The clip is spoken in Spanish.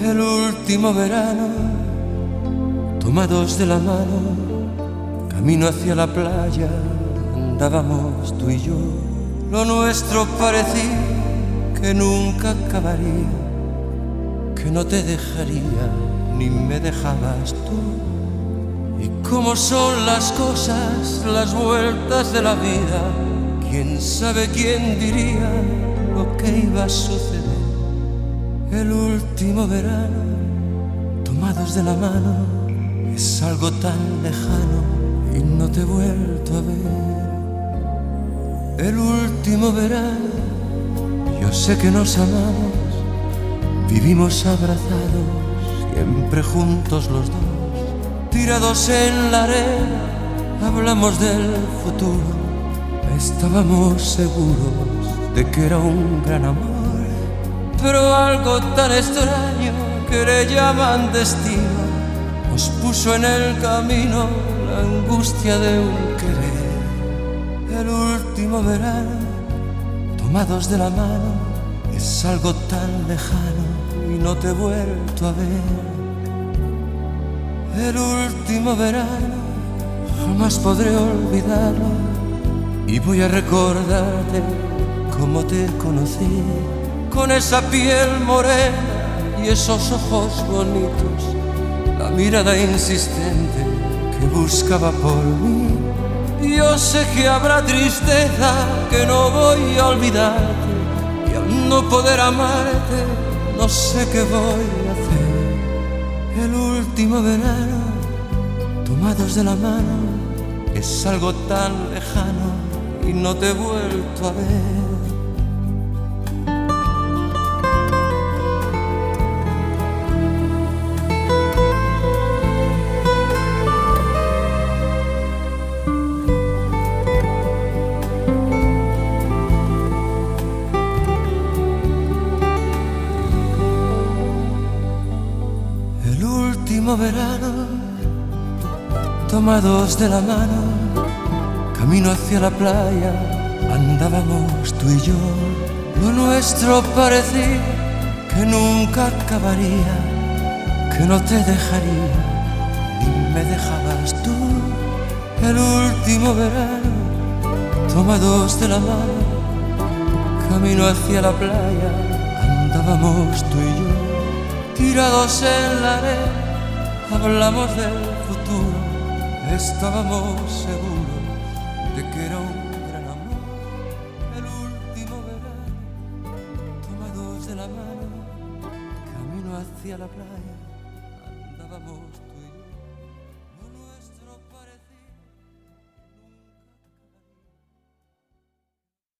El último verano, tomados de la mano, camino hacia la playa, andábamos tú y yo. Lo nuestro parecía que nunca acabaría, que no te dejaría ni me dejabas tú. Y cómo son las cosas, las vueltas de la vida, quién sabe quién diría lo que iba a suceder. El último verano, tomados de la mano, es algo tan lejano y no te he vuelto a ver. El último verano, yo sé que nos amamos, vivimos abrazados, siempre juntos los dos, tirados en la arena, hablamos del futuro, estábamos seguros de que era un gran amor. Pero algo tan extraño que le llaman destino nos puso en el camino la angustia de un querer. El último verano, tomados de la mano, es algo tan lejano y no te he vuelto a ver. El último verano, jamás podré olvidarlo y voy a recordarte cómo te conocí. Con esa piel morena y esos ojos bonitos, la mirada insistente que buscaba por mí. Yo sé que habrá tristeza, que no voy a olvidarte, y al no poder amarte, no sé qué voy a hacer. El último verano, tomados de la mano, es algo tan lejano y no te he vuelto a ver. El último verano, tomados de la mano, camino hacia la playa, andábamos tú y yo. Lo nuestro parecía que nunca acabaría, que no te dejaría ni me dejabas tú. El último verano, tomados de la mano, camino hacia la playa, andábamos tú y yo. Tirados en la arena, hablamos del futuro, estábamos seguros de que era un gran amor. El último verano, tomados de la mano, camino hacia la playa, andábamos